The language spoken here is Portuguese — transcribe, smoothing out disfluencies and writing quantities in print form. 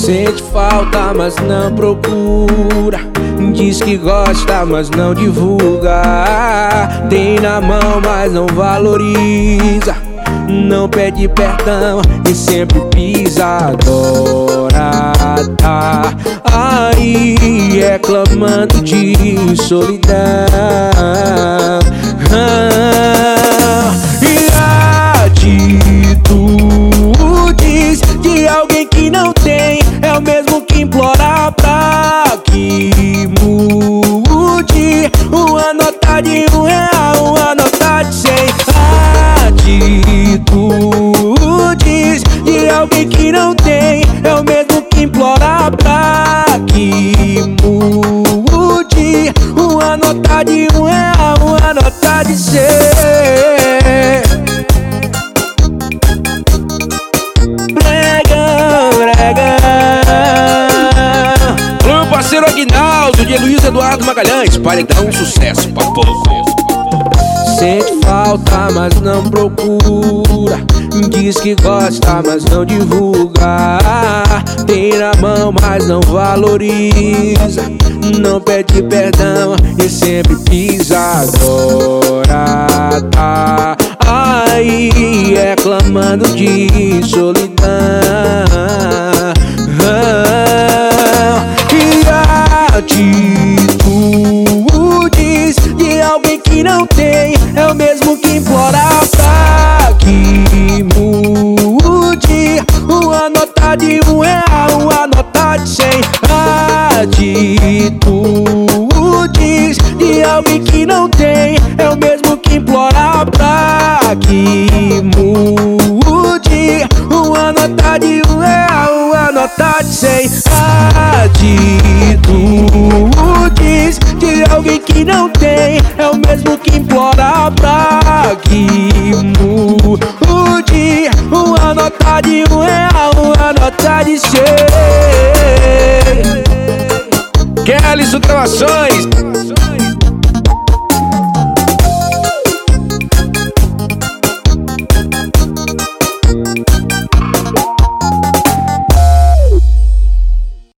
Sente falta, mas não procura. Diz que gosta, mas não divulga. Tem na mão, mas não valoriza. Não pede perdão e sempre pisa. Adora tá aí reclamando de solidão. E atitudes de alguém que não tem é o mesmo que implora pra que mude. Uma nota de R$1, uma nota de 100. Atitudes de alguém que não tem é o mesmo que implora pra que mude. Uma nota de R$1, uma nota de 100. Alô, meu parceiro Aguinaldo, de Luiz Eduardo Magalhães. Paredão, sucesso pra pouco. Sente falta, mas não procura. Diz que gosta, mas não divulga. Tem na mão, mas não valoriza. Não pede perdão e sempre pisa. Agora tá aí reclamando de solidão. E atitudes de alguém que não tem é o mesmo que implora pra que mude. Uma nota de R$1, uma nota de 100. Atitudes de alguém que não tem é o mesmo que implora pra que mude. Uma nota de R$1, uma nota de 100. Atitudes de alguém que não tem é o mesmo que implora pra que mude. Uma nota de R$1, uma nota de 100. Kellyson Gravações.